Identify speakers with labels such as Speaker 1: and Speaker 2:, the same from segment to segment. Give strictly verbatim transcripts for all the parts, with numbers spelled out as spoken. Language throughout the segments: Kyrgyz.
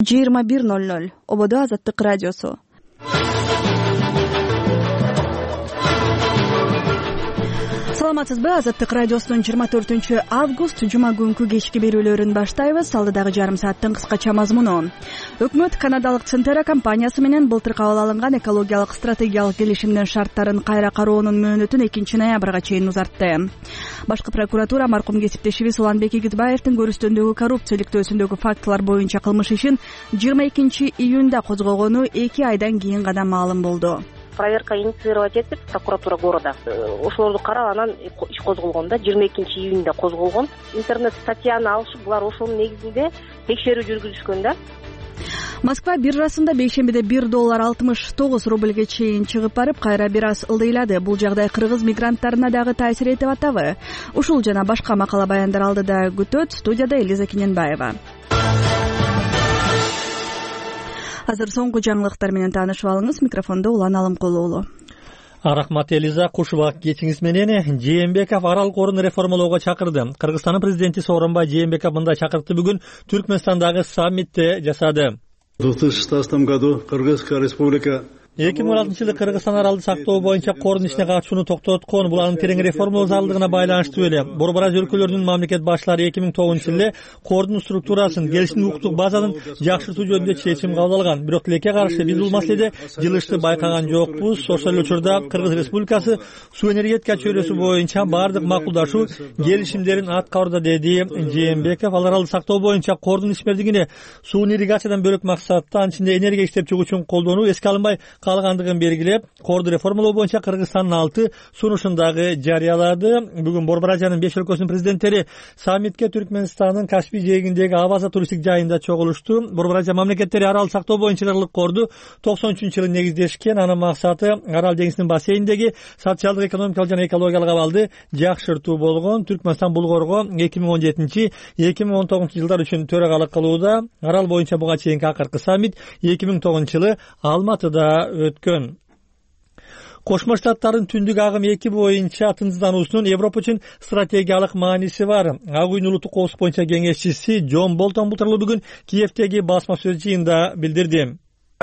Speaker 1: жыйырма бир ноль ноль ободо Азаттык радиосу. Саламатсызбы? Азаттык радиосунун жыйырма төртүнчү август жума күнкү кечки берүүлөрүн баштайбыз. Алдыдагы жарым сааттын кыскача мазмуну. Өкмөт канадалык Центера компаниясы менен былтыр кабыл алынган экологиялык стратегиялык келишимдин шарттарын кайра кароонун мөөнөтүн экинчи ноябрга чейин узартты. Башкы прокуратура маркум кесиптешибиз Уланбек Игитбаевдин көрүстөндөгү коррупциялыктөөсүндөгү фактылар боюнча кылмыш ишин жыйырма экинчи июнда козгогону эки айдан кийин гана маалым болду.
Speaker 2: Проверка инициировать этип прокуратура города ошолорду карап анан иш козголгон да жыйырма экинчи июнда козголгон. Интернет статьяны алышып булар ошонун негизинде текшерүү жүргүзүшкөн да.
Speaker 1: Москва биржасында бейшембиде бир доллар алтымыш тогуз рубльге чейин чыгып барып, кайра бир аз ылдыйлады. Бул жагдай кыргыз мигранттарына дагы таасир этип атабы? Ушул жана башка макала баяндар алдыда күтөт. Студияда Элиза Кененбаева. Азыр соңку жаңылыктар менен таанышып алыңыз. Микрофондо Улан Алымкулуу уулу.
Speaker 3: Рахмат Элиза, куш убак кечиңиз менен. Жээнбеков арал корун реформалоого чакырды. Кыргызстандын президенти Сооронбай Жээнбеков мындай чакырыкты бүгүн Түркмөнстандагы саммитте жасады.
Speaker 4: В две тысячи шестнадцатом году Кыргызская республика
Speaker 3: эки миң он алтынчы жылы Кыргызстан аралды сактоо боюнча кордун ишине катышууну токтоткон. Бул анын терең реформалоо зарылдыгына байланыштуу эле. Борбораз өлкөлөрүнүн мамлекет башчылары эки миң тогузунчу жылы кордун структурасын, келишим укуктук базанын жакшыртуу жөнүндө чечим кабыл алган. Бирок тилекке каршы биз бул маселеде жылышты байкаган жокпуз. Ошол эле учурда Кыргыз Республикасы суу энергетика чөйрөсү боюнча баардык макулдашуу келишимдерин аткарууда, деди Жээнбеков. Ал аралды сактоо боюнча кордун ишмердигине сууну ирригациядан бөлөк максатта, анын ичинде энергия иштеп чыгуучун колдонуу эске алынбай калгандыгын белгилеп, корду реформалоо боюнча Кыргызстандын алты сунушун дагы жарыялады. Бүгүн Борбор Азиянын беш өлкөсүнүн президенттери саммитке Түркмөнстандын Каспий жээгиндеги Аваза туристик жайында чогулушту. Борбор Азия мамлекеттери арал сактоо боюнча ыргылык корду токсон үчүнчү жылы негиздешкен. Анын максаты Арал деңизинин бассейниндеги социалдык, экономикалык жана экологиялык абалды жакшыртуу болгон. Түркмөнстан бул корго эки миң он жетинчи эки миң он тогузунчу жылдар үчүн төрагалык кылууда. Арал боюнча буга чейинки акыркы саммит эки миң тогузунчу жылы Алматыда өткөн. Кошмо Штаттардын түндүк агым эки боюнча тынчсыздануусунун Европа үчүн стратегиялык мааниси бар. Ак үйдүн улуттук коопсуздук боюнча кеңешчиси Джон Болтон бул тууралуу бүгүн Киевдеги басма сөз жыйынында билдирди.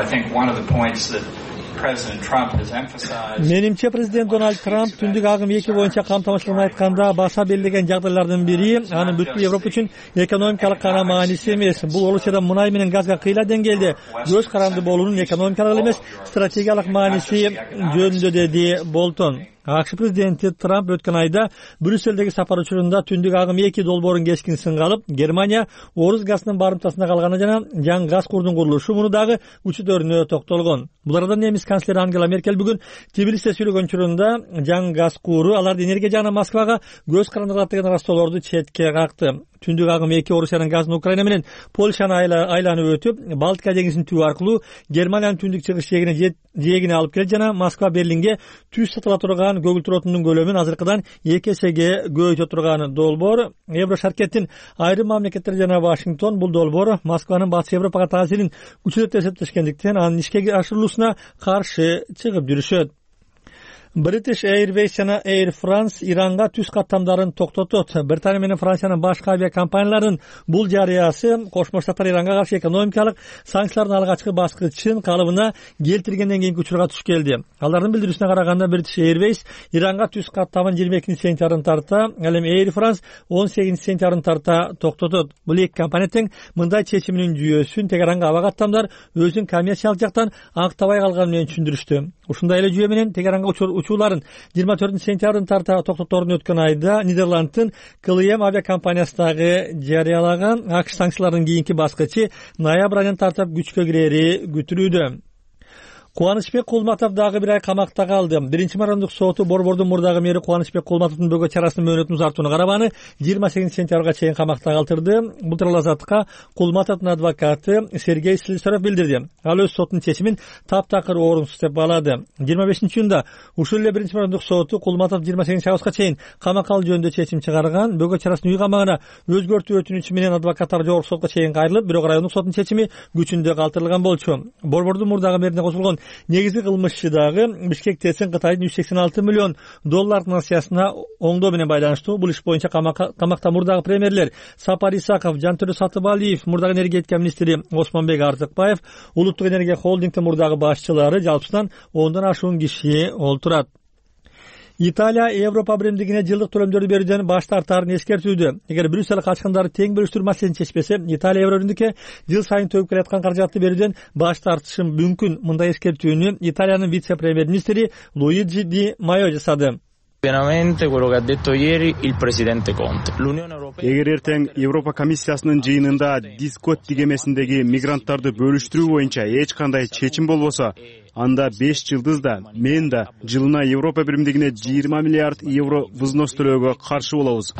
Speaker 3: Менимче президент Дональд Трамп түндүк агым эки боюнча камтамашылыгын айтканда баса белгилеген жагдайлардын бири анын бүткүл Европа үчүн экономикалык гана мааниси эмес. Бул Орусияда мунай менен газга кыйла деңгээлде көз каранды болуунун экономикалык эмес стратегиялык мааниси жөнүндө, деди Болтон. АКШ президенти Трамп өткөн айда Брюссельдеги сапар учурунда түндүк агым эки долбоорун кескин сынга алып, Германия орус газынын барымтасында калганы жана жаңы газ курдун курулушу муну дагы учурдөрүнө токтолгон. Булардан немис канцлери Ангела Меркель бүгүн Тбилисиде сүйлөгөн учурунда жаңы газ куру аларды энергия жагынан Москвага көз карандырат деген растоолорду четке какты. Түндүк агым эки Орусиянын газын Украина менен Польшаны айланып өтүп, Балтика деңизинин түбү аркылуу Германиянын түндүк чыгыш жээгине жээгине алып келет жана Москва Берлинге түз сатыла турган көгүлтүр отундун көлөмүн азыркыдан эки эсеге көбөйтө турган долбоор. Еврошаркеттин айрым мамлекеттери жана Вашингтон бул долбоор Москванын Батыс Европага таасирин күчөтөт деп эсептешкендиктен анын ишке ашырылуусуна каршы чыгып жүрүшөт. British Airways жана Air France Иранга түз каттамдарын токтотот. Британия менен Франциянын башка авиакомпанияларынын бул жарыясы Кошмо Штаттар Иранга каршы экономикалык санкциялардын алгачкы баскычын калыбына келтиргенден кийинки учурга туш келди. Алардын билдирүүсүнө караганда British Airways Иранга түз каттамын жыйырма экинчи сентябрын тарта, ал эми Air France он сегизинчи сентябрын тарта токтотот. Бул эки компания тең мындай чечиминин жүйөсүн Тегеранга аба каттамдар өзүн коммерциялык жактан актабай калганы менен түшүндүрүштү. Ушундай эле жүйө менен Тегеранга учууларын жыйырма төртүнчү сентябрын тарта токтоторун өткөн айда Нидерландтын К Л М авиакомпаниясы дагы жарыялаган. АКШ санкцияларынын кийинки баскычы ноябрь айынан тартып күчкө кирери күтүлүүдө. Кубанычбек Кулматов дагы бир ай камакта калды. Биринчи мамлекеттик соту Борбордун мурдагы мэри Кубанычбек Кулматовдун бөгөт чарасынын мөөнөтүн узартууну карап аны жыйырма сегизинчи сентябрга чейин камакта калтырды. Бул тууралуу Азаттыкка Кулматовдун адвокаты Сергей Слесарев билдирди. Ал өз сотунун чечимин таптакыр орунсуз деп баалады. жыйырма бешинчи июнда ушул эле биринчи мамлекеттик соту Кулматов жыйырма сегизинчи августка чейин камакка алуу жөнүндө чечим чыгарган. Бөгөт чарасынын үй камагына өзгөртүү өтүнүчү менен адвокаттар жогорку сотко чейин кайрылып, бирок райондук соттун чечими күчүндө калтырылган болчу. Борбордун мурдагы мэрине кошулгон негизги кылмышчы дагы Бишкек ТСН Кытайдын жүз сексен алты миллион доллардын акциясына оңдоо менен байланыштуу. Бул иш боюнча камакта мурдагы премьерлер Сапар Исаков, Жантөрө Сатыбалиев, мурдагы энергетика министри Осмонбек Артыкбаев, улуттук энергия холдингдин мурдагы башчылары жалпысынан ондон ашуун киши олтурат. Италия Европа биримдигине жылдык төлөмдөрдү берүүдөн баш тартаарын эскертүүдө. Эгер Брюссель качкындары тең бөлүштүрүү маселесин чечпесе, Италия Евробиримдикке жыл сайын төгүп келаткан каражатты берүүдөн баш тартышы мүмкүн. Мындай эскертүүнү Италиянын вице-премьер-министри Луиджи Ди Майо жасады.
Speaker 5: Эгер эртең Европа комиссиясынын жыйынында Дискот дигемесиндеги мигранттарды бөлүштүрүү боюнча эч кандай чечим болбосо, анда беш жылдызда мен да жылына Европа биримдигине жыйырма миллиард евро взнос төлөөгө каршы болобуз.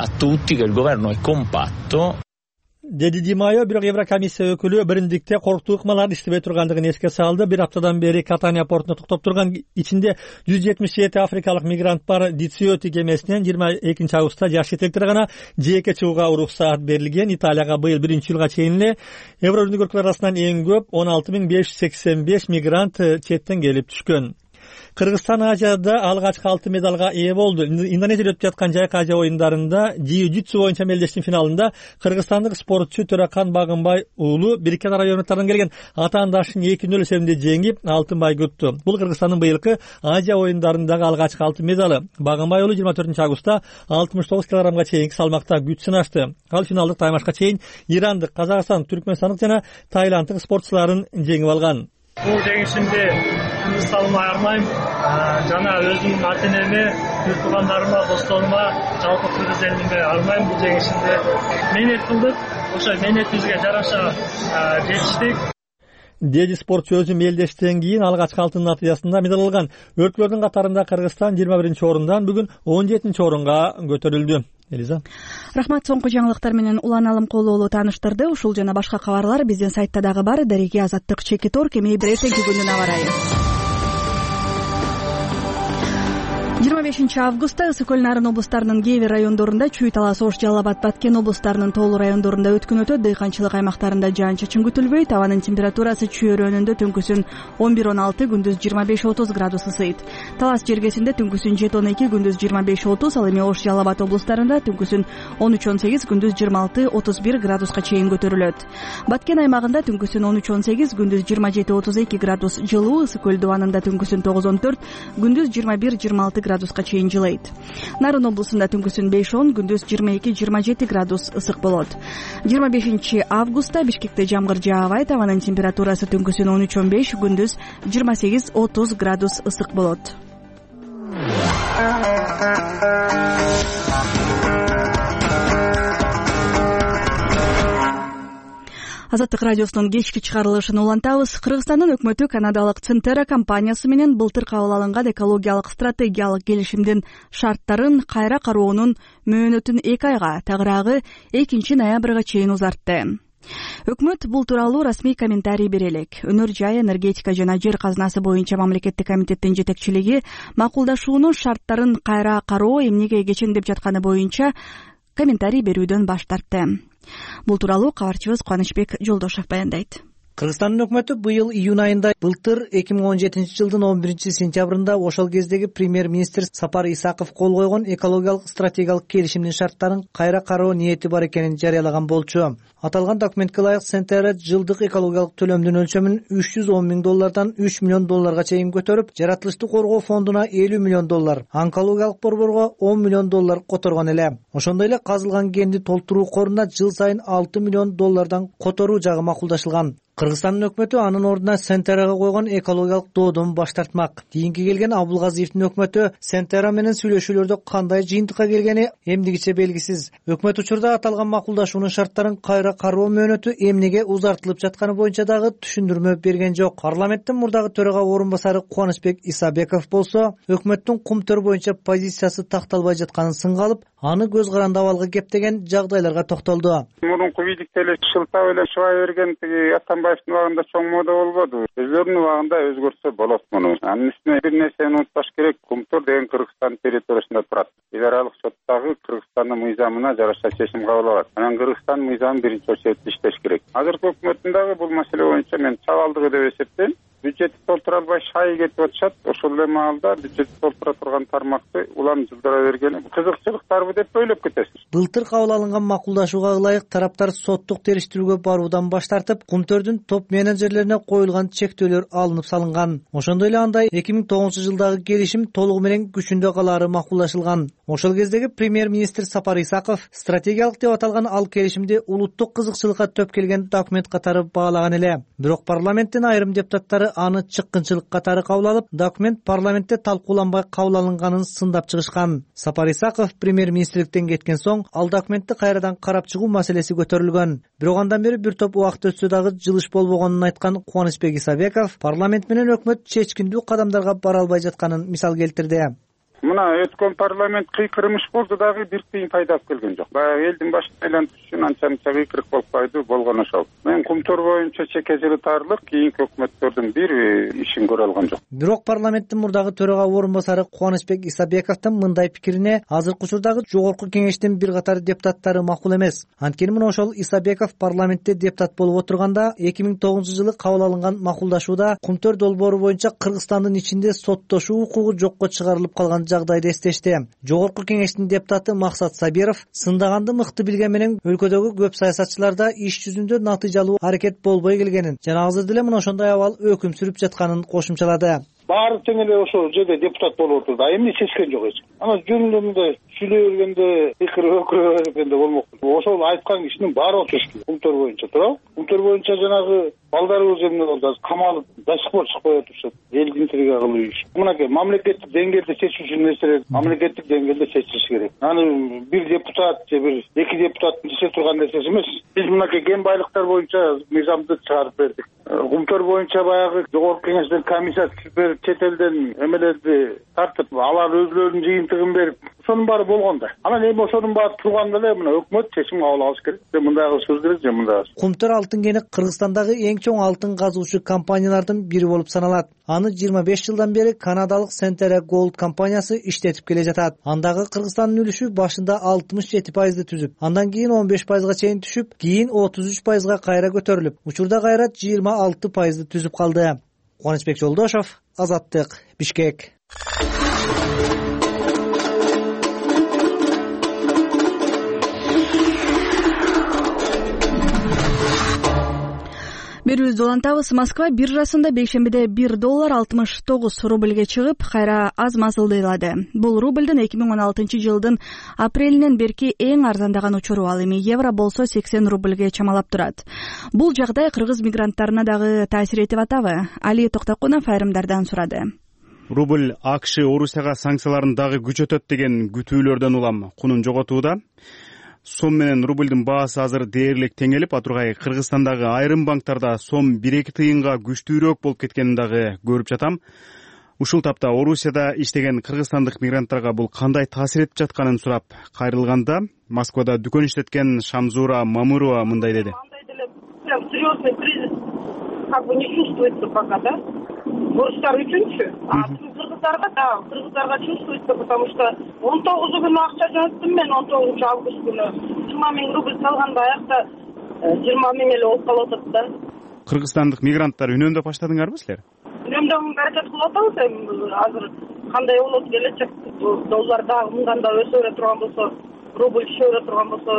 Speaker 3: Деди Ди Майо, бирок Еврокомиссия өкүлү биримдикте корктуу ыкмалар иштебей тургандыгын эске салды. Бир аптадан бери Катания портуна токтоп турган ичинде жүз жетимиш жети африкалык мигрант бар. Дициоти кемесинен жыйырма экинчи августта жаш шетелдиктер гана жээкке чыгууга уруксаат берилген. Италияга быйыл биринчи жылга чейин эле Евробирим өлкөлөр арасынан эң көп он алты миң беш жүз сексен беш мигрант четтен келип түшкөн. Кыргызстан Азияда алгачкы алтын медалга ээ болду. Индонезияда өтүп жаткан Жайкы Азия оюндарында jiu-jitsu боюнча мелдештин финалында кыргызстандык спортчу Төрөкан Багынбай уулу Биркен Араб Эмираттарынан келген атаандашын эки нөл эсебинде жеңип алтын байга утту. Бул Кыргызстандын быйылкы Азия оюндарындагы алгачкы алтын медалы. Багынбай уулу жыйырма төртүнчү августта алтымыш тогуз килограммга чейинки салмакта күч сынашты. Ал финалдык таймашка чейин ирандык, казакстандык, түркмөнстандык жана тайланддык спортчуларын жеңип алган.
Speaker 6: Бул жеңишимди Кыргызстаныма арнайм, жана өзүмдүн ата-энеме, туугандарыма, досторума, жалпы кыргыз элине арнайм бул жеңишимди. Менет кылдык, ошо менетибизге жараша жетиштик.
Speaker 3: Деди спортчу өзү мелдештен кийин алгачкы алтын натыйжасында медаль алган. Өлкөлөрдүн катарында Кыргызстан жыйырма биринчи орундан бүгүн он жетинчи орунга көтөрүлдү. Элиза.
Speaker 1: Рахмат, соңку жаңылыктар менен Улан Алым Колоолу тааныштырды. Ушул жана башка кабарлар биздин сайтта дагы бар. Дареги Азаттык Чекитор кемей бир эртеңки күндүн аба ырайы. жыйырма бешинчи августта Ысык көл Нарын облустарынын кээ бир райондорунда, Чүй, Талас, Ош, Жалал Абад, Баткен облустарынын тоолуу райондорунда өткөн өтөт. Дыйканчылык аймактарында жаан-чачын күтүлбөйт. Абанын температурасы Чүй өрөөнүндө түнкүсүн он бир он алты, күндүз жыйырма беш отуз градус ысыйт. Талас жергесинде түнкүсүн жети он эки, күндүз жыйырма беш отуз, ал эми Ош, Жалал Абад облустарында түнкүсүн он үч он сегиз, күндүз жыйырма алты отуз бир градуска чейин көтөрүлөт. Баткен аймагында түнкүсүн он үч он сегиз, күндүз жыйырма жети отуз эки градус жылуу. Ысык көл дубанында түнкүсүн тогуз он төрт, күндүз жыйырма бир жыйырма алты градуска чейин жылый. Нарын облусунда түнкүсүн беш он, күндүз жыйырма эки жыйырма жети градус ысык болот. жыйырма бешинчи августта Бишкекте жамгыр жаабайт. Абанын температурасы түнкүсүн он үч он беш, күндүз жыйырма сегиз отуз градус ысык болот. Азаттык радиосунун кечки чыгарылышын улантабыз. Кыргызстандын өкмөтү канадалык Центера компаниясы менен былтыр кабыл алынган экологиялык стратегиялык келишимдин шарттарын кайра кароонун мөөнөтүн эки айга, тагыраагы экинчи ноябрга чейин узартты. Өкмөт бул тууралуу расмий комментарий бере элек. Өнөр жай, энергетика жана жер казынасы боюнча мамлекеттик комитеттин жетекчилиги макулдашуунун шарттарын кайра кароо эмнеге кечеңдеп жатканы боюнча комментарий берүүдөн баш тартты. Бул тууралуу кабарчыбыз Кубанычбек Жолдошов баяндайт.
Speaker 7: Кыргызстандын өкмөтү быйыл июнь айында былтыр эки миң он жетинчи жылдын он биринчи сентябрында ошол кездеги премьер-министр Сапар Исаков кол койгон экологиялык стратегиялык келишимдин шарттарын кайра кароо ниети бар экенин жарыялаган болчу. Аталган документке ылайык Центера жылдык экологиялык төлөмдүн өлчөмүн үч жүз он миң доллардан үч миллион долларга чейин көтөрүп, жаратылышты коргоо фондуна элүү миллион доллар, онкологиялык борборго он миллион доллар которгон эле. Ошондой эле казылган кенди толтуруу коруна жыл сайын алты миллион доллардан которуу жагы макулдашылган. Кыргызстандын өкмөтү анын ордуна Центерага койгон экологиялык доодон баш тартмак. Кийинки келген Абулгазиевдин өкмөтү Центера менен сүйлөшүүлөрдө кандай жыйынтыкка келгени эмдигиче белгисиз. Өкмөт учурда аталган макулдашуунун шарттарын кайра кароо мөөнөтү эмнеге узартылып жатканы боюнча дагы түшүндүрмө берген жок. Парламенттин мурдагы төрага орун басары Кубанычбек Исабеков болсо, өкмөттүн кумтөр боюнча позициясы такталбай жатканын сынга алып, аны көз каранды абалга кептеген жагдайларга токтолду.
Speaker 8: Мурунку бийликте эле шылтап эле шыбай берген тиги Атамбаевдин убагында чоң мода болбоду. Өзлөрүнүн убагында өзгөртсө болот муну. Анын үстүнө бир нерсени унутпаш керек, кумтор деген Кыргызстан территориясында турат. Эл аралык соттогу Кыргызстандын мыйзамына жараша чечим кабыл алат. Анан Кыргызстан мыйзамын биринчи очередде иштеш керек. Азыркы өкмөттүн дагы бул маселе боюнча мен чабалдыгы деп эсептейм. бюджетти толтура албай шай кетип атышат. Ошол эле маалда бюджетти толтура турган тармакты улам жылдыра бергени кызыкчылыктарбы деп ойлоп кетесиз.
Speaker 7: Былтыр кабыл алынган макулдашууга ылайык тараптар соттук териштирүүгө баруудан баш тартып, Кумтөрдүн топ менеджерлерине коюлган чектөөлөр алынып салынган. Ошондой эле андай эки миң тогузунчу жылдагы келишим толугу менен күчүндө калаары макулдашылган. Ошол кездеги премьер-министр Сапар Исаков стратегиялык деп аталган ал келишимди улуттук кызыкчылыкка төп келген документ катары баалаган эле. Бирок парламенттин айрым депутаттары аны чыккынчылык катары кабыл алып, документ парламентте талкууланбай кабыл алынганын сындап чыгышкан. Сапар Исаков премьер-министрликтен кеткен соң ал документти кайрадан карап чыгуу маселеси көтөрүлгөн. Бирок андан бери бир топ убакыт өтсө дагы жылыш болбогонун айткан Кубанычбек Исабеков парламент менен өкмөт чечкиндүү кадамдарга бара албай жатканын мисал келтирди.
Speaker 8: Мына өткөн парламент кыйкырмыш болду дагы бир тыйын пайда алып келген жок. Баягы элдин башына айлантыш үчүн анча-мынча кыйкырык болбойду, болгон ошол. Мен Кумтөр боюнча чеке жылытарлык кийинки өкмөттөрдүн бир ишин көрө алган жок.
Speaker 7: Бирок парламенттин мурдагы төрага орун басары Кубанычбек Исабековдун мындай пикирине азыркы учурдагы жогорку кеңештин бир катар депутаттары макул эмес. Анткени мына ошол Исабеков парламентте депутат болуп отурганда эки миң тогузунчу жылы кабыл алынган макулдашууда Кумтөр долбоору боюнча Кыргызстандын ичинде соттошуу укугу жокко чыгарылып калган жагдайды эстешти. Жогорку кеңештин депутаты Максат Сабиров сындаганды мыкты билген менен өлкөдөгү көп саясатчыларда иш жүзүндө натыйжалуу аракет болбой келгенин жана азыр деле мына ошондой абал өкүм сүрүп жатканын кошумчалады.
Speaker 9: Баары тең эле ошол жерде депутат болуп отурду, а эмне чечкен жок эч. Ана жөнүндө сүйлөй бергенде пикир өкүрө бергенде болмок. Ошол айткан кишинин баары отуруш керек. Кумтөр боюнча туурабы? Кумтөр боюнча жанагы балдарыбыз эмне болду, камалып до сих пор чыкпай отурушат. Элди интрига кылуу иш. Мынакей мамлекеттик деңгээлде чечүүчү нерселер мамлекеттик деңгээлде чечилиш керек. Аны бир депутат же бир эки депутаттын чече турган нерсеси эмес. Биз мынакей кен байлыктар боюнча мыйзамды чыгарып бердик. Кумтөр боюнча баягы жогорку кеңештен комиссия түзүп чет элден эмелерди тартып, алар өзлөрүнүн жыйынтыгын берип, ошонун баары болгондо. Анан эми ошонун баары турганда эле мына өкмөт чечим кабыл алыш керек. Же мындай кылышыбыз керек, же мындай.
Speaker 7: Кумтөр алтын кени Кыргызстандагы эң чоң алтын казуучу компаниялардын бири болуп саналат. Аны жыйырма беш жылдан бери канадалык Centera Gold компаниясы иштетип келе жатат. Андагы Кыргызстандын үлүшү башында алтымыш жети пайызды түзүп, андан кийин он беш пайызга чейин түшүп, кийин отуз үч пайызга кайра көтөрүлүп, учурда кайра жыйырма алты пайызды түзүп калды. Кубанычбек Жолдошов, Азаттык, Бишкек.
Speaker 1: Берүүбүздү улантабыз. Москва биржасында бейшембиде бир доллар алтымыш тогуз рубльге чыгып, кайра аз мазылдайлады. Бул рубльдин эки миң он алтынчы жылдын апрелинен берки эң арзандаган учуру. Ал эми евро болсо сексен рубльге чамалап турат. Бул жагдай кыргыз мигранттарына дагы таасир этип атабы? Али Токтокунов айрымдардан сурады.
Speaker 5: Рубль АКШ Орусияга санкцияларын дагы күчөтөт деген күтүүлөрдөн улам кунун жоготууда. Сом менен рубльдин баасы азыр дээрлик теңелип, атургай Кыргызстандагы айрым банктарда сом бир эки тыйынга күчтүүрөөк болуп кеткенин дагы көрүп жатам. Ушул тапта Орусияда иштеген кыргызстандык мигранттарга бул кандай таасир этип жатканын сурап кайрылганда, Москвада дүкөн иштеткен Шамзура Мамырова мындай деди.
Speaker 10: Андай деле прям серьезный кризис как бы не чувствуется пока, да? Орустар үчүнчү, а кыргыздарга да, кыргыздарга чувствуется, потому что он тогузу күнү акча жөнөттүм мен, он тогузунчу август күнү жыйырма миң рубль салганда аякта жыйырма миң эле болуп калып атат да.
Speaker 5: Кыргызстандык мигранттар үнөмдөп баштадыңарбы силер?
Speaker 10: Үнөмдөөгө аракет кылып атабыз эми азыр кандай болот келечек, доллар дагы мындан да өсө бере турган болсо, рубль түшө бере турган болсо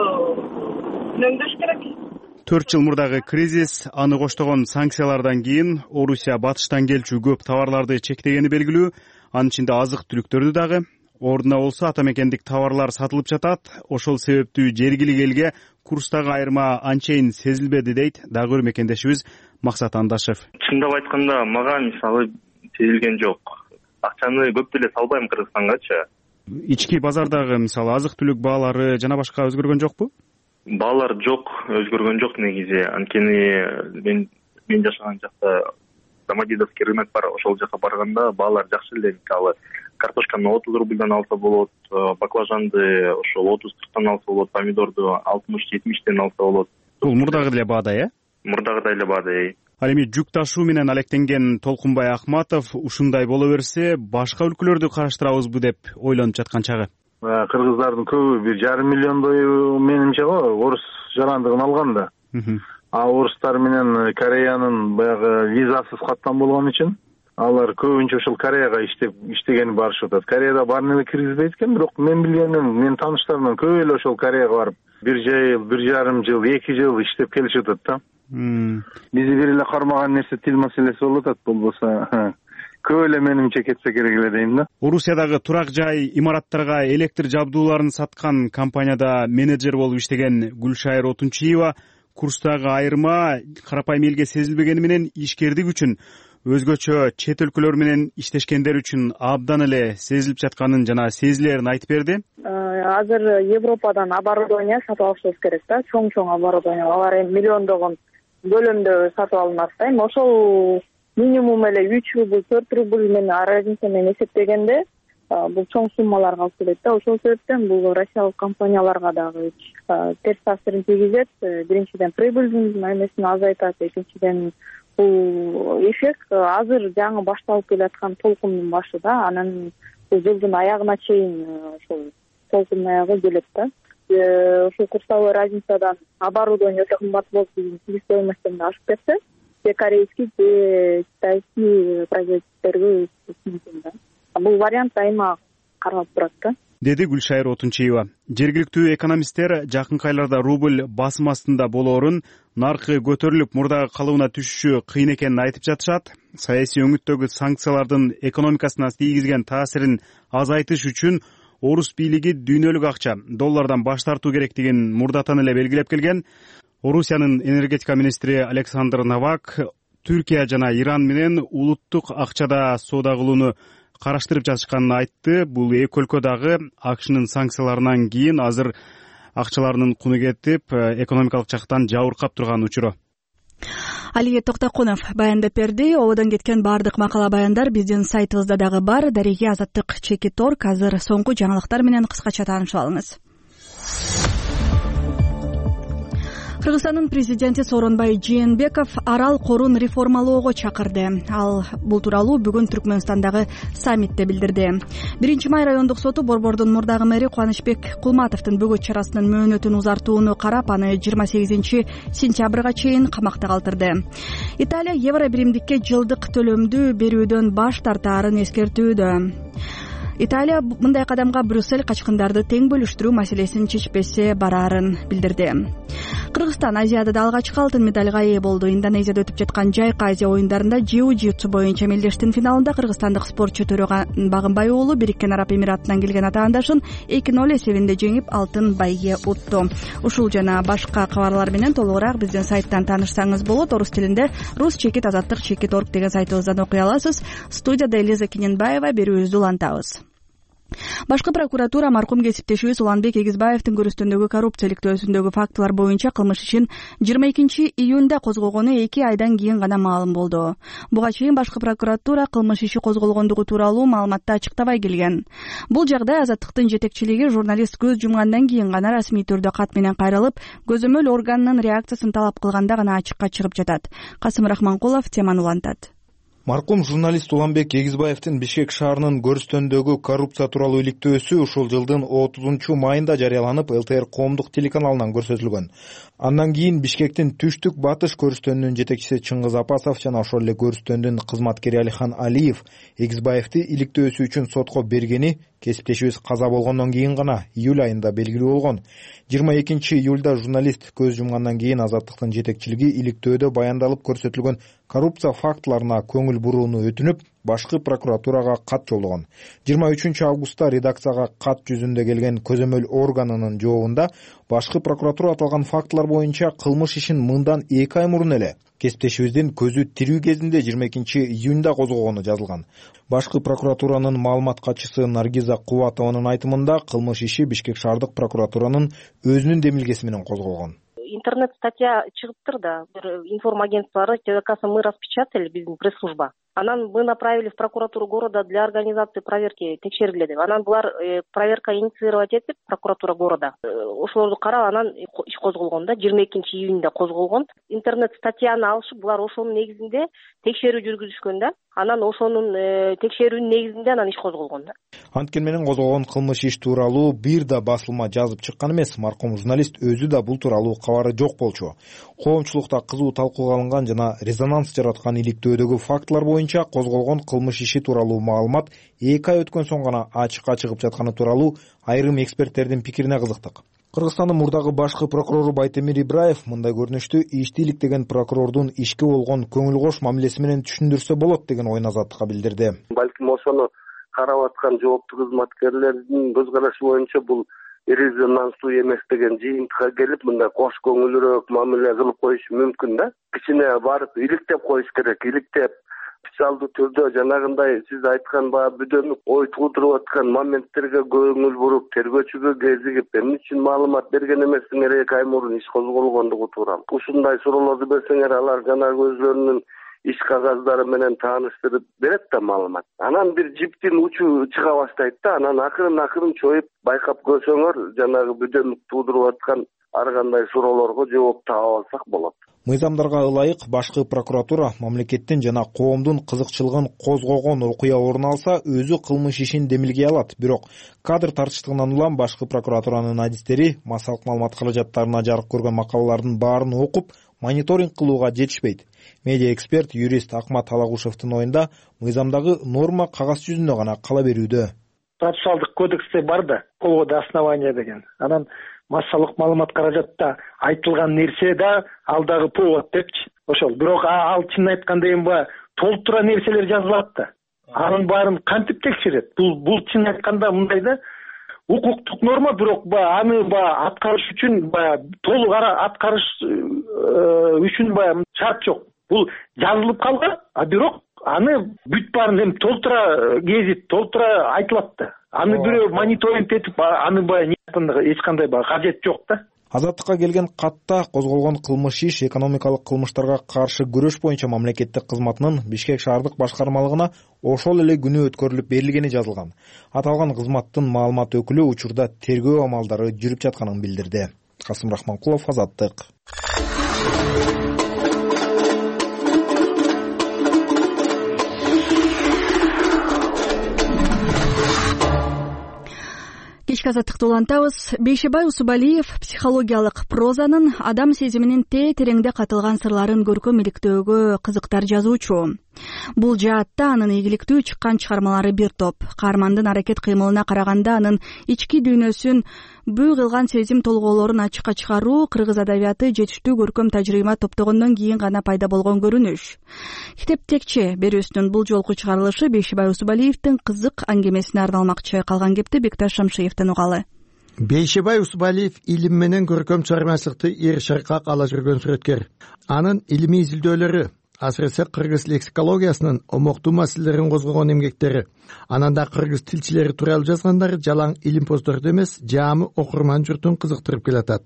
Speaker 10: үнөмдөш керек.
Speaker 5: төрт жыл мурдагы кризис, аны коштогон санкциялардан кийин Орусия батыштан келчү көп товарларды чектегени белгилүү, анын ичинде азык-түлүктөрдү дагы. Ордуна болсо ата мекендик товарлар сатылып жатат. Ошол себептүү жергилик элге курстагы айырма анчейин сезилбеди дейт дагы бир мекендешибиз Максат Андашев.
Speaker 11: Чындап айтканда мага мисалы сезилген жок. Акчаны көп деле салбайм Кыргызстангачы.
Speaker 5: Ички базардагы мисалы азык-түлүк баалары жана башка өзгөргөн жокпу?
Speaker 11: Баалар жок, өзгөргөн жок негизи. Анткени мен мен жашаган жакта Домодедовский рынок бар, ошол жака барганда баалар жакшы эле. Мисалы картошканы отуз рубльдан алса болот, баклажанды ошол отуз кырктан алса болот, помидорду алтымыш жетимиштен алса болот.
Speaker 5: Бул мурдагы деле баада, э?
Speaker 11: Мурдагыдай эле баада.
Speaker 5: Ал эми жүк ташуу менен алектенген Толкунбай Ахматов ушундай боло берсе, башка өлкөлөрдү караштырабызбы деп ойлонуп жаткан чагы.
Speaker 9: Кыргыздардын көбү бир жарым миллиондой менимче го орус жарандыгын алган да.
Speaker 12: А орустар менен Кореянын баягы визасыз каттан болгон үчүн алар көбүнчө ушул Кореяга иштеп иштегени барышып атат. Кореяда баарын эле киргизбейт экен, бирок мен билгеним, менин тааныштарымдан көп эле ошол Кореяга барып бир жыл, бир жарым жыл, эки жыл иштеп келишип атат да. Бизи бир эле кармаган нерсе тил маселеси болуп атат, болбосо көп эле менимче кетсе керек эле дейм да.
Speaker 5: Орусиядагы турак жай имараттарга электр жабдууларын саткан компанияда менеджер болуп иштеген Гүлшайыр Отунчиева курстагы айырма карапайым элге сезилбегени менен ишкердик үчүн өзгөчө чет өлкөлөр менен иштешкендер үчүн абдан эле сезилип жатканын жана сезилерин айтып берди.
Speaker 13: Азыр Европадан оборудование сатып алышыбыз керек да, чоң-чоң оборудование. Алар эми миллиондогон көлөмдө сатып алынат да. Эми ошол минимум эле үч рубль, төрт рубль менен разница менен эсептегенде бул чоң суммаларга алып келет да. Ошол себептен бул россиялык компанияларга дагы терс таасирин тийгизет. Биринчиден прибыльдин эмесин азайтат, экинчиден бул эффект азыр жаңы башталып келаткан толкундун башы да. Анан бул жылдын аягына чейин ошол толкундун аягы келет да. Ошол курстагы разницадан оборудование өтө кымбат болуп, биздин себестоимостьтен ашып кетсе, же корейский, же китайский производителерге мүмкүн да. Бул вариант айма каралып турат да,
Speaker 5: деди Гүлшайыр Отунчиева. Жергиликтүү экономисттер жакынкы айларда рубль басым астында болоорун, наркы көтөрүлүп мурдагы калыбына түшүшү кыйын экенин айтып жатышат. Саясий өңүттөгү санкциялардын экономикасына тийгизген таасирин азайтыш үчүн орус бийлиги дүйнөлүк акча, доллардан баш тартуу керектигин мурдатан эле белгилеп келген. Орусиянын энергетика министри Александр Новак Түркия жана Иран менен улуттук акчада соода кылууну караштырып жатышканын айтты. Бул эки өлкө дагы АКШнын санкцияларынан кийин азыр акчаларынын куну кетип, экономикалык жактан жабыркап турган учуру.
Speaker 1: Алия Токтокунов баяндап берди. Ободон кеткен бардык макала баяндар биздин сайтыбызда дагы бар. Дареги Азаттык чекит орг. Азыр соңку жаңылыктар менен кыскача таанышып алыңыз. Кыргызстандын президенти Сооронбай Жээнбеков арал корун реформалоого чакырды. Ал бул тууралуу бүгүн Түркмөнстандагы саммитте билдирди. Биринчи май райондук соту Борбордун мурдагы мэри Кубанычбек Кулматовдун бөгөт чарасынын мөөнөтүн узартууну карап, аны жыйырма сегизинчи сентябрга чейин камакта калтырды. Италия евро биримдикке жылдык төлөмдү берүүдөн баш тартаарын эскертүүдө. Италия мындай кадамга Брюссель качкындарды тең бөлүштүрүү маселесин чечпесе бараарын билдирди. Кыргызстан Азияда да алгачкы алтын медалга ээ болду. Индонезияда өтүп жаткан Жайкы Азия оюндарында джиу-джитсу боюнча мелдештин финалында кыргызстандык спортчу Төрөгөн Багынбай уулу Бириккен Араб Эмиратынан келген атаандашын эки ноль эсебинде жеңип алтын байге утту. Ушул жана башка кабарлар менен толугураак биздин сайттан таанышсаңыз болот. Орус тилинде рус чекит азаттык чекит орг деген сайтыбыздан окуй аласыз. Студияда Элиза Кененбаева, берүүбүздү улантабыз. Башкы прокуратура маркум кесиптешибиз Уланбек Эгизбаевдин көрүстүндөгү коррупция иликтөөсүндөгү фактылар боюнча кылмыш ишин жыйырма экинчи июнда козгогону эки айдан кийин гана маалым болду. Буга чейин башкы прокуратура кылмыш иши козголгондугу тууралуу маалыматты ачыктабай келген. Бул жагдай Азаттыктын жетекчилиги журналист көз жумгандан кийин гана расмий түрдө кат менен кайрылып, көзөмөл органынын реакциясын талап кылганда гана ачыкка чыгып жатат. Касым Рахманкулов теманы улантат.
Speaker 14: Маркум журналист Уланбек Эгизбаевдин Бишкек шаарынын көрүстөндөгү коррупция тууралуу иликтөөсү ушул жылдын отузунчу майында жарыяланып, ЛТР коомдук телеканалынан көрсөтүлгөн. Андан кийин Бишкектин түштүк батыш көрүстөнүнүн жетекчиси Чыңгыз Апасов жана ошол эле көрүстөндүн кызматкери Алихан Алиев Эгизбаевди иликтөөсү үчүн сотко бергени кесиптешибиз каза болгондон кийин гана июль айында белгилүү болгон. жыйырма экинчи июлда журналист көз жумгандан кийин Азаттыктын жетекчилиги иликтөөдө баяндалып көрсөтүлгөн коррупция фактыларына көңүл бурууну өтүнүп, башкы прокуратурага кат жолдогон. жыйырма үчүнчү августта редакцияга кат жүзүндө келген көзөмөл органынын жообунда башкы прокуратура аталган фактылар боюнча кылмыш ишин мындан эки ай мурун эле кесиптешибиздин көзү тирүү кезинде жыйырма экинчи июнда козгогону жазылган. Башкы прокуратуранын маалымат катчысы Наргиза Кубатованын айтымында кылмыш иши Бишкек шаардык прокуратуранын өзүнүн демилгеси менен козголгон.
Speaker 2: Интернет статья чыгыптыр да, бир информагентстволор ТВКсы мы распечатали, биздин пресс-служба. Анан мы направили в прокуратуру города для организации проверки, текшергиле деп. Анан булар проверка инициировать этип, прокуратура города ошолорду карап, анан иш козголгон да, жыйырма экинчи июнда козголгон. Интернет статьяны алышып, булар ошонун негизинде текшерүү жүргүзүшкөн да. Анан ошонун текшерүүнүн негизинде анан иш козголгон да.
Speaker 14: Анткени менен козголгон кылмыш иш тууралуу бир да басылма жазып чыккан эмес. Маркум журналист өзү да бул тууралуу кабары жок болчу. Коомчулукта кызуу талкууга алынган жана резонанс жараткан иликтөөдөгү фактылар боюнча козголгон кылмыш иши тууралуу маалымат эки ай өткөн соң гана ачыкка чыгып жатканы тууралуу айрым эксперттердин пикирине кызыктык. Кыргызстандын мурдагы башкы прокурору Байтемир Ибраев мындай көрүнүштү ишти иликтеген прокурордун ишке болгон көңүл кош мамилеси менен түшүндүрсө болот деген оюн Азаттыкка билдирди.
Speaker 15: Балким ошону карап аткан жооптуу кызматкерлердин көз карашы боюнча бул резонанстуу эмес деген жыйынтыкка келип, мындай кош көңүлүрөөк мамиле кылып коюшу мүмкүн да. Кичине барып иликтеп коюш керек, иликтеп официалдуу түрдө жанагындай сиз айткан баягы бүдөмүк ой туудуруп аткан моменттерге көңүл буруп, тергөөчүгө кезигип, эмне үчүн маалымат берген эмессиңер эки ай мурун иш козголгондугу тууралуу. Ушундай суроолорду берсеңер, алар жанагы өзлөрүнүн иш кагаздары менен тааныштырып берет да маалымат. Анан бир жиптин учу чыга баштайт да, анан акырын акырын чоюп байкап көрсөңөр, жанагы бүдөмүк туудуруп аткан ар кандай суроолорго жооп таап алсак болот.
Speaker 14: Мыйзамдарга ылайык башкы прокуратура мамлекеттин жана коомдун кызыкчылыгын козгогон окуя орун алса, өзү кылмыш ишин демилгей алат. Бирок кадр тартыштыгынан улам башкы прокуратуранын адистери массалык маалымат каражаттарына жарык көргөн макалалардын баарын окуп, мониторинг кылууга жетишпейт. Медиа эксперт юрист Акмат Алагушевдин оюнда мыйзамдагы норма кагаз жүзүндө гана кала берүүдө.
Speaker 16: Процессуалдык кодексте бар да, поводы основания деген. Анан массалык маалымат каражатта айтылган нерсе да ал дагы повод депчи. Ошол. Бирок ал чын айтканда эми баягы толтура нерселер жазылат да. Анын баарын кантип текшерет? Бул бул чын айтканда мындай да, укуктук норма, бирок баягы аны баягы аткарыш үчүн баягы толук аткарыш үчүн баягы шарт жок. Бул жазылып калган, а бирок аны бүт баарын эми толтура кезип, толтура айтылат да. Аны бирөө мониторинг этип, аны баягы эч кандай баягы кажет жок да.
Speaker 14: Азаттыкка келген катта козголгон кылмыш иш экономикалык кылмыштарга каршы күрөш боюнча мамлекеттик кызматынын Бишкек шаардык башкармалыгына ошол эле күнү өткөрүлүп берилгени жазылган. Аталган кызматтын маалымат өкүлү учурда тергөө амалдары жүрүп жатканын билдирди. Касым Рахманкулов, Азаттык.
Speaker 1: Кечки азаттыкты улантабыз. Бейшебай Усубалиев психологиялык прозанын адам сезиминин тээ тереңде катылган сырларын көркөм иликтөөгө кызыктар жазуучу. Бул жаатта анын ийгиликтүү чыккан чыгармалары бир топ. Каармандын аракет кыймылына караганда анын ички дүйнөсүн, бүү кылган сезим толгоолорун ачыкка чыгаруу кыргыз адабияты жетиштүү көркөм тажрыйба топтогондон кийин гана пайда болгон көрүнүш. Китеп текче берүүсүнүн бул жолку чыгарылышы Бейшебай Усубалиевдин кызык аңгемесине арналмакчы. Калган кепти Бекташ Шамшиевден угалы.
Speaker 17: Бейшебай Усубалиев илим менен көркөм чыгармачылыкты эр шаркка ала жүргөн сүрөткер. Анын илимий изилдөөлөрү, асырысы кыргыз лексикологиясынын омоктуу маселелерин козгогон эмгектери, ананда кыргыз тилчилери тууралуу жазгандары жалаң илим постордо эмес, жаамы окурман журтун кызыктырып келатат.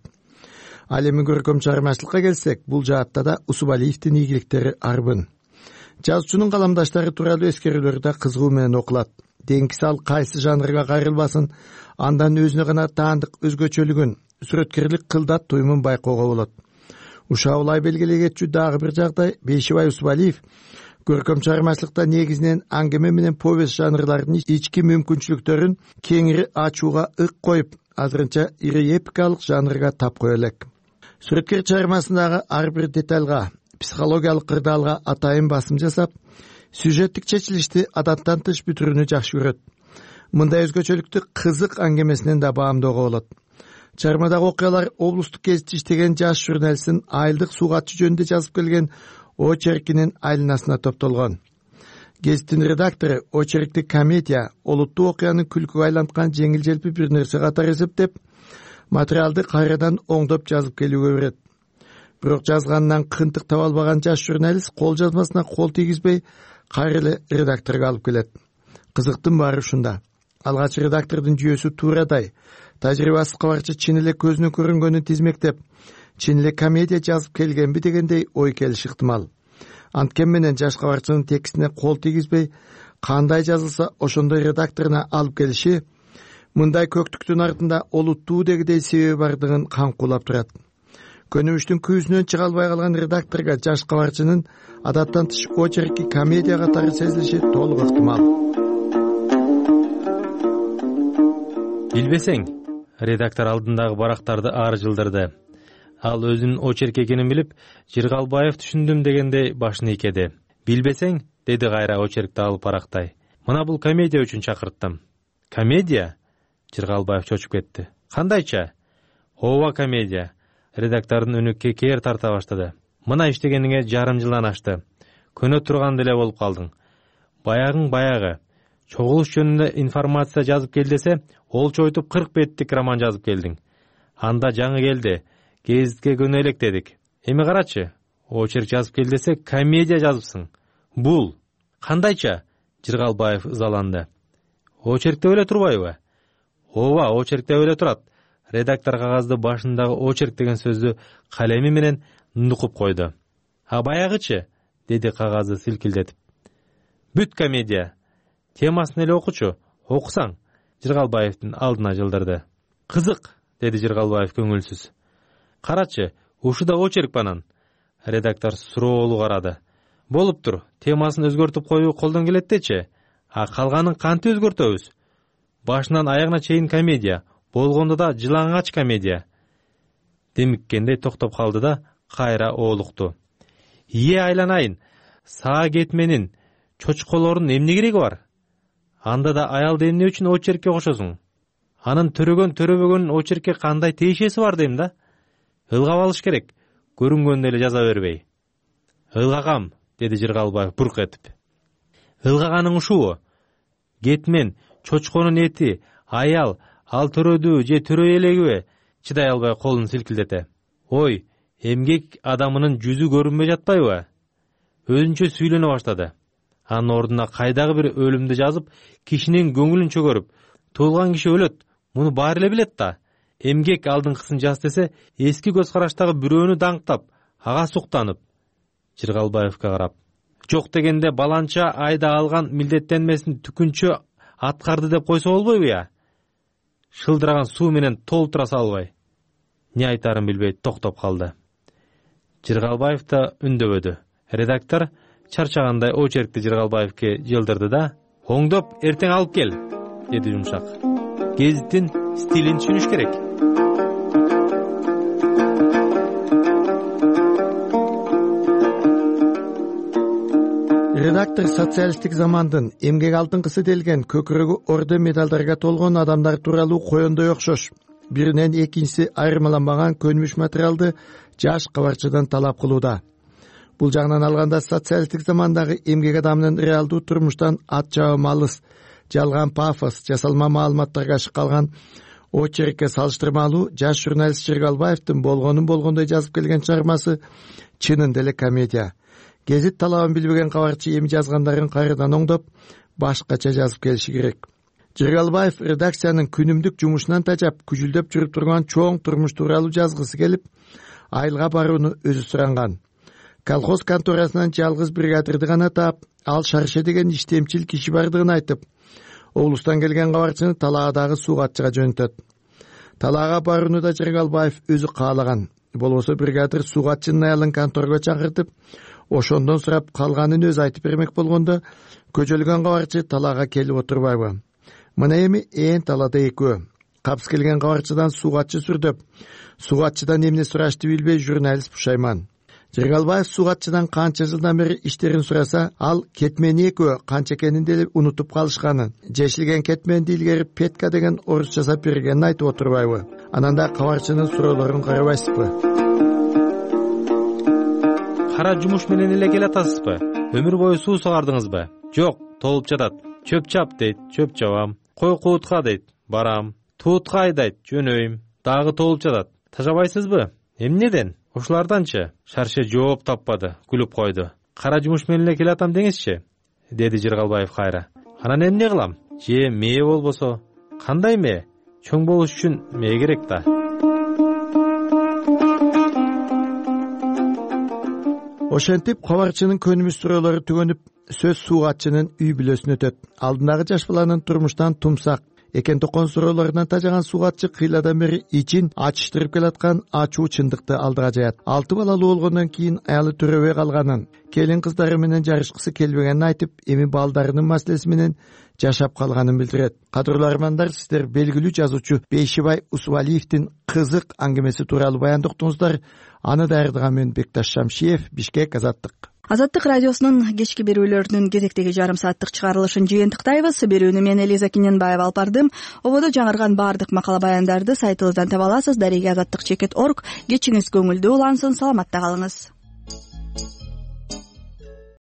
Speaker 17: Ал эми көркөм чыгармачылыкка келсек, бул жаатта да Усубалиевдин ийгиликтери арбын. Жазуучунун каламдаштары тууралуу эскерүүлөрү да кызыгуу менен окулат. Деңкиси ал кайсы жанрга кайрылбасын, андан өзүнө гана таандык өзгөчөлүгүн, сүрөткерлик кылдат туюмун байкоого болот. Ушаулай белгилей кетчү дагы бир жагдай, Бейшебай Усубалиев көркөм чыгармачылыкта негизинен аңгеме менен повесть жанрларынын ички мүмкүнчүлүктөрүн кеңири ачууга ык коюп, азырынча ири эпикалык жанрга тап кое элек. Сүрөткер чыгармасындагы ар бир детальга, психологиялык кырдаалга атайын басым жасап, сюжеттик чечилишти адаттан тыш бүтүрүүнү жакшы көрөт. Мындай өзгөчөлүктү кызык аңгемесинен да баамдоого болот. Чыгармадагы окуялар облустук гезитте иштеген жаш журналисттин айылдык суугатчы жөнүндө жазып келген очеркинин айланасына топтолгон. Гезиттин редактору очеркти комедия, олуттуу окуяны күлкүгө айланткан жеңил желпи бир нерсе катары эсептеп, материалды кайрадан оңдоп жазып келүүгө берет. Бирок жазганынан кынтык таба албаган жаш журналист кол жазмасына кол тийгизбей, кайра эле редакторго алып келет. Кызыктын баары ушунда. Алгач редактордун жүйөсү туурадай, тажрыйбасы кабарчы чын эле көзүнө көрүнгөнүн тизмектеп, чын эле комедия жазып келгенби дегендей ой келиши ыктымал. Анткени менен жаш кабарчынын текстине кол тийгизбей, кандай жазылса ошондой редакторуна алып келиши мындай көктүктүн артында олуттуу дегидей себеби бардыгын камкуулап турат. Көнүмүштүн күүсүнөн чыга албай калган редакторго жаш кабарчынын адаттан тыш очерки комедия катары сезилиши толук ыктымал.
Speaker 18: Билбесең, редактор алдындагы барактарды ар жылдырды. Ал өзүнүн очерк экенин билип, Жыргалбаев түшүндүм дегендей башын ийкеди. Билбесең, деди кайра очеркти алып барактай. Мына бул комедия үчүн чакырттым. Комедия? Жыргалбаев чочуп кетти. Кандайча? Ооба комедия. Редактордун үнү кекер тарта баштады. Мына иштегениңе жарым жылдан ашты. Көнө турган деле болуп калдың. Баягың баягы. Чогулуш жөнүндө информация жазып кел десе, олчойтуп кырк беттик роман жазып келдиң. Анда жаңы келди. Гезитке көнө элек дедик. Эми карачы, очерк жазып кел десе, комедия жазыпсың. Бул кандайча? Жыргалбаев ызаланды. Очеркте эле турбайбы? Ооба, очеркте эле турат. Редактор кагазды башындагы очерк деген сөздү калеми менен нукуп койду. А баягычы? Деди кагазды силкилдетип. Бүт комедия. Темасын эле окучу. Окусаң. Жыргалбаевдин алдына жылдырды. Кызык, деди Жыргалбаев көңүлсүз. Карачы, ушуда очерк банан. Редактор суроолуу карады. Болуптур, темасын өзгөртүп коюу колдон келет дечи. А калганын кантип өзгөртөбүз? Башынан аягына чейин комедия, болгондо да жылаңач комедия. Демиккендей токтоп калды да кайра оолукту. Ие айланайын, саа кетменин, чочколордун эмне кереги бар? Анда да аялды эмне үчүн очеркке кошосуң? Анын төрөгөн төрөбөгөнүн очеркке кандай тиешеси бар дейм да? Ылгап алыш керек, көрүнгөндө эле жаза бербей. Ылгагам, деди Жыргалбаев бурк этип. Ылгаганың ушубу? Кетмен, чочконун эти, аял, ал төрөдү же төрөй элегиби? Чыдай албай колун силкилдете. Ой, эмгек адамынын жүзү көрүнбөй жатпайбы? Өзүнчө сүйлөнө баштады. Анын ордуна кайдагы бир өлүмдү жазып, кишинин көңүлүн чөгөрүп, туулган киши өлөт, муну баары эле билет да. Эмгек алдыңкысын жаз десе, эски көз караштагы бирөөнү даңктап, ага суктанып. Жыргалбаевка карап. Жок дегенде баланча айда алган милдеттенмесин түкүнчө аткарды деп койсо болбойбу я? Шылдыраган суу менен толтура салбай. Не айтарын билбей токтоп калды. Жыргалбаев да үндөбөдү. Редактор чарчагандай очеркти Жыргалбаевке жылдырды да, оңдоп эртең алып кел, деди жумшак. Гезиттин стилин түшүнүш керек.
Speaker 17: Редактор социалисттик замандын эмгек алтынкысы делген көкүрөгү орден медалдарга толгон адамдар тууралуу коендой окшош. Биринен экинчиси айырмаланбаган көнүмүш материалды жаш кабарчыдан талап кылууда. Бул жагынан алганда социалисттик замандагы эмгек адамынын реалдуу турмуштан ат жабым алыс, жалган пафос, жасалма маалыматтарга калган очеркке салыштырмалуу жаш журналист Жыргалбаевдин болгонун болгондой жазып келген чыгармасы чынында эле комедия. Гезит талабын билбеген кабарчы эми жазгандарын кайрадан оңдоп, башкача жазып келиши керек. Жыргалбаев редакциянын күнүмдүк жумушунан тажап, күжүлдөп жүрүп турган чоң турмуш тууралуу жазгысы келип, айылга барууну өзү суранган. Колхоз конторасынан жалгыз бригадирди гана таап, ал Шарше деген иштемчил киши бардыгын айтып, облустан келген кабарчыны талаадагы суугатчыга жөнөтөт. Талаага барууну да Жыргалбаев өзү каалаган. Болбосо бригадир суугатчынын аялын конторго чакыртып, ошондон сурап калганын өзү айтып бермек болгондо, көжөлгөн кабарчы талаага келип отурбайбы? Мына эми ээн талаада экөө. Капс келген кабарчыдан суугатчы сүрдөп, суугатчыдан эмне сурашты билбей журналист пушайман. Жыргалбаев суугатчыдан канча жылдан бери иштерин сураса, ал кетмени экөө канча экенин деле унутуп калышканын, жешилген кетменди илгери Петка деген орус жасап бергенин айтып отурбайбы? Анан да кабарчынын суроолорун карабайсызбы?
Speaker 18: Кара жумуш менен эле келатасызбы? Өмүр бою суу согардыңызбы? Жок, толуп жатат. Чөп чап дейт, чөп чабам. Кой куутка дейт, барам. Туутка айдайт, жөнөйм. Дагы толуп жатат. Тажабайсызбы? Эмнеден? Ушуларданчы? Шарше жооп таппады, күлүп койду. Кара жумуш менен эле келатам деңизчи, деди Жыргалбаев кайра. Анан эмне кылам? Же мээ болбосо? Кандай мээ? Чоң болуш үчүн мээ керек да.
Speaker 17: ошентип кабарчынын көнүмүш суроолору түгөнүп сөз суугатчынын үй бүлөсүнө өтөт. Алдындагы жаш баланын турмуштан тумсак экен токон суроолорунан тажаган суугатчы кыйладан бери ичин ачыштырып келаткан ачуу чындыкты алдыга жаят. Алты балалуу болгондон кийин аялы төрөбөй калганын, келин кыздары менен жарышкысы келбегенин айтып, эми балдарынын маселеси менен жашап калганын билдирет. Кадырлуу армандар, сиздер белгилүү жазуучу Бейшибай Усубалиевдин кызык аңгемеси тууралуу баяндоо уктуңуздар. Аны даярдаган мен Бекташ Шамшиев, Бишкек, Азаттык.
Speaker 1: Азаттык радиосунун кечки берүүлөрүнүн кезектеги жарым сааттык чыгарылышын жыйынтыктайбыз. Берүүнү мен Элиза Кененбаева алып бардым. Ободо жаңырган баардык макала баяндарды сайтыбыздан таба аласыз. Дареги азаттык чекит точка орг. Кечиңиз көңүлдүү улансын, саламатта калыңыз.